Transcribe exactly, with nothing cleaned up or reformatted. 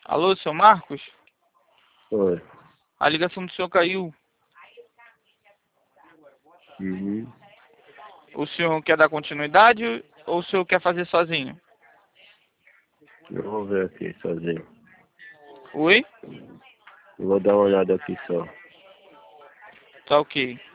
Alô, seu Marcos? Oi. A ligação do senhor caiu. Uhum. O senhor quer dar continuidade ou o senhor quer fazer sozinho? Eu vou ver aqui sozinho. Oi? Eu vou dar uma olhada aqui só. Tá ok.